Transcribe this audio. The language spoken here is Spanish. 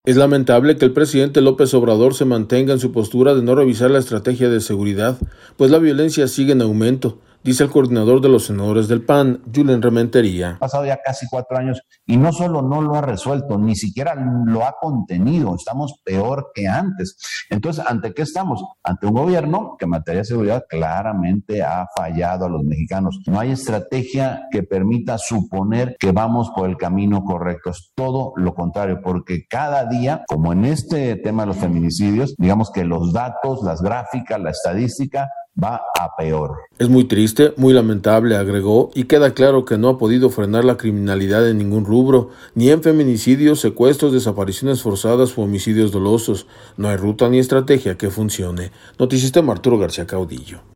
Es lamentable que el presidente López Obrador se mantenga en su postura de no revisar la estrategia de seguridad, pues la violencia sigue en aumento, dice el coordinador de los senadores del PAN, Julen Rementería. Ha pasado ya casi 4 años y no solo no lo ha resuelto, ni siquiera lo ha contenido, estamos peor que antes. Entonces, ¿ante qué estamos? Ante un gobierno que en materia de seguridad claramente ha fallado a los mexicanos. No hay estrategia que permita suponer que vamos por el camino correcto, es todo lo contrario, porque cada día, como en este tema de los feminicidios, digamos que los datos, las gráficas, la estadística, va a peor. Es muy triste, muy lamentable, agregó, y queda claro que no ha podido frenar la criminalidad en ningún rubro, ni en feminicidios, secuestros, desapariciones forzadas o homicidios dolosos. No hay ruta ni estrategia que funcione. Noticistema Arturo García Caudillo.